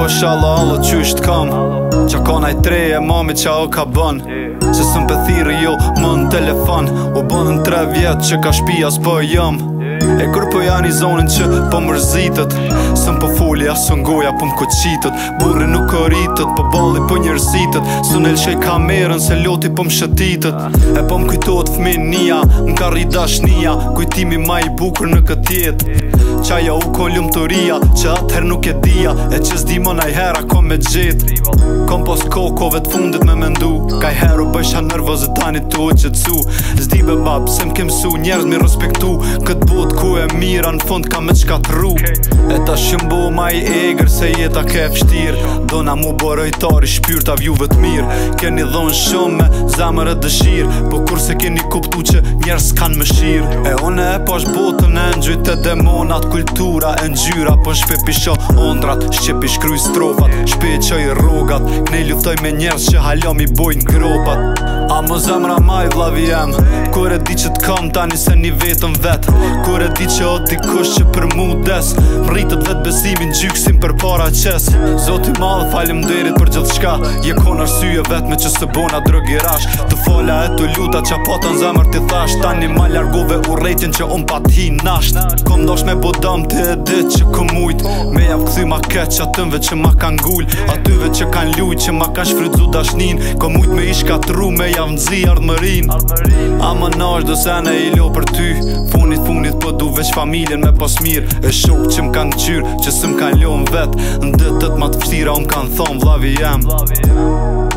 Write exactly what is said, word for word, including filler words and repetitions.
mashallah Allah qysh t'kam Qa ka naj treje mami qa o ka bën Se sëm për thiri jo më në telefon U bënën tre vjet që ka shpia s'po jam E kur po janë i zonin që po mërzitët Sëm po foli asë ngoja po m'koqitët Burri nuk o rritët, po balli po njërzitët Së në lëshej kamerën se loti po m'shëtitët E po m'kujtot fmin nia, m'ka rrit dashnia Kujtimi ma i bukur në këtë jetë Qaja u kon lumëturia, që atëher nuk e dia E që s'di më najhera kom me gjetë Kom pos kokove t'fundit me mendu Kaj heru bëjsha nervozit tani tu o qëtsu Zdi be bab, se m'ke msu njerëz mi respektu Këtë bot ku e mira në fund ka me qkatru E ta shëmbo ma i egrë se jeta ke fështir Dona mu borojtari shpyrta vjuve t'mirë Keni dhonë shumë me zamër e dëshirë Po kur se keni kuptu që njerës s'kan më shirë E one e pash botën e ngjyt e demonat Kultura e ngjyra po shpepi sho ondrat Shqepi shkryj strofat, shpe qoj rogat Knej luftoj me njerës që halom i bojnë gropat A më zemra ma i vlavi jem Kur e di që t'kam tani se një vetën vet Kur e di që o dikush që për mu des Mritët vet besimin gjyksin për para qes Zoti madhe falim derit për gjithë shka Je kon arsye vet me që së bona drogirash Të fola e të luta qa potën zemër t'i thash Tani ma largove u rejtin që unë pa t'hi nasht Kom dosh me bodam të e dit që kom ujt Me jam këthy ma keq atënve që ma kan gull Atyve që kan lujt që ma kan shfrydzu dashnin Kom ujt me ish katru me jam nzi ardëmërin A më nash do sene i lo për ty Funit funit po du veç familjen me pas mirë E shok që m'kan qyrë që së m'kan lo në vet Në ditët ma të fështira unë kan thonë vlavi jem